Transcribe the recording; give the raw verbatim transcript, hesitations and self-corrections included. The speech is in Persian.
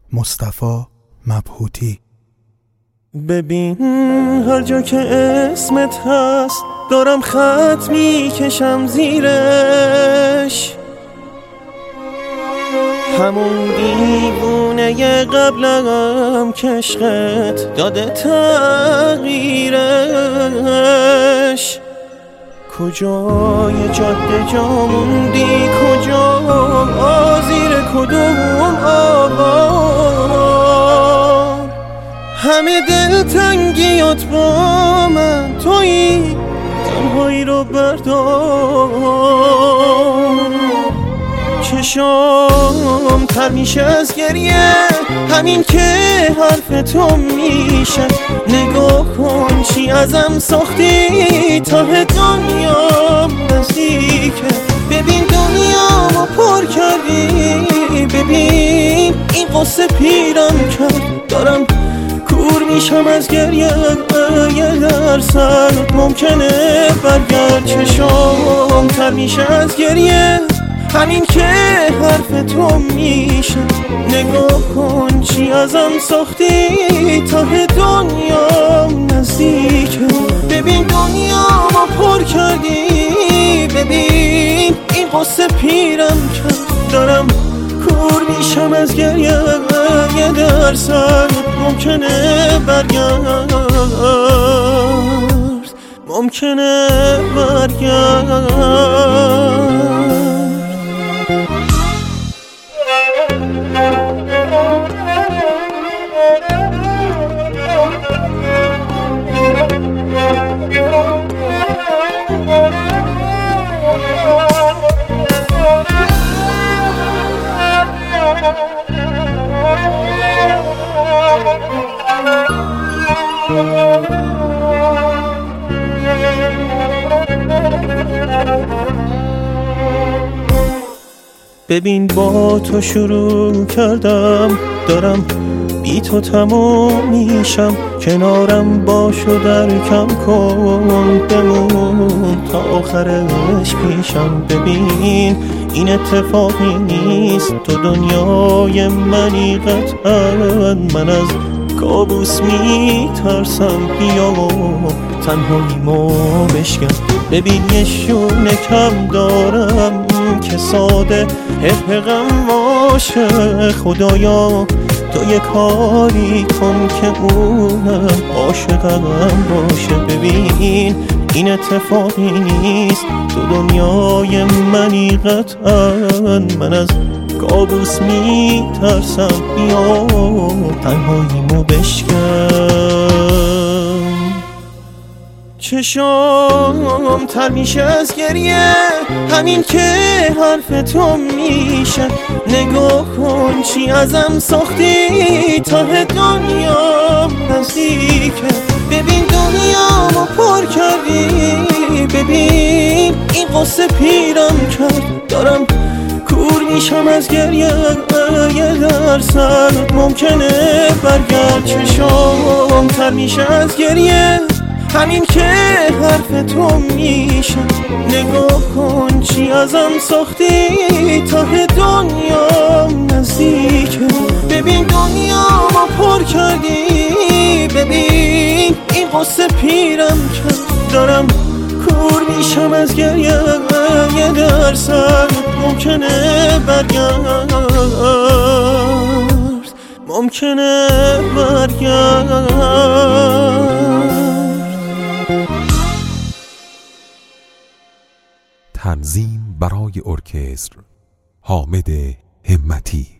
مصطفی مبهوتی. ببین هر جا که اسمت هست دارم خط میکشم زیرش، همون دیوونه قبلم که عشقت داده تغییرش. کجای جاده جا موندی، کجا زیر کدوم آوار، همه دلتنگیات با من تویی، تنهایی رو بردار. چشام تر میشه از گریه، همین که حرف تو میشه. نگاه کن چی ازم ساختی، ته دنیام نزدیکه. ببین دنیامو پر کردی، ببین این قصه پیرم کرد. دارم کور میشم از گریه، یه درصد ممکنه برگرد. چشام تر میشه از گریه، همین که حرف تو میشه. نگاه کن چی ازم ساختی، ته دنیام نزدیکه. ببین دنیامو پر کردی، ببین این قصه پیرم کرد. دارم کور میشم از گریه، یه درصد ممکنه برگرد، ممکنه برگرد. ببین با تو شروع کردم، دارم بی تو تموم میشم. کنارم باش و در کم کن، بمون تا آخرش پیشم. ببین این اتفاقی نیست، تو دنیای منی قطعا. من از کابوس میترسم، بیا تنهاییمو بشکن. ببین یه شونه کم دارم که ساده حقم باشه. خدایا تو یه کاری کن که اونم عاشقم باشه. ببین این اتفاقی نیست، تو دنیای منی قطعا. من از کابوس میترسم، بیا تنهاییمو بشکن. چشام تر میشه از گریه، همین که حرف تو میشه. نگاه کن چی ازم ساختی، ته دنیام نزدیکه. ببین دنیامو پر کردی، ببین این قصه پیرم کرد. دارم کور میشم از گریه، یه درصد ممکنه برگرد. چشام تر میشه از گریه، همین که حرف تو میشه. نگاه کن چی ازم ساختی، ته دنیام نزدیکه. ببین دنیامو پر کردی، ببین این قصه پیرم کرد. دارم کور میشم از گریه، یه درصد ممکنه برگرد، ممکنه برگرد. تنظیم برای ارکستر حامد همتی.